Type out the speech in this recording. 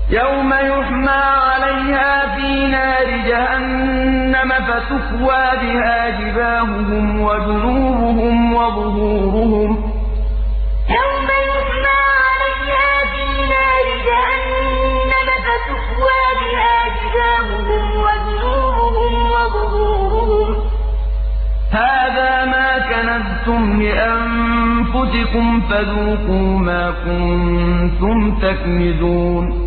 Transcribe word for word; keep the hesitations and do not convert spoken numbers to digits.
يوم يحمى عليها في نار جهنم فتكوى بها جباههم وجنوبهم وظهورهم يوم يحمى عليها في نار جهنم فتكوى بها جباههم وجنوبهم وظهورهم هذا ما كنزتم لأنفسكم فذوقوا ما كنتم تكنزون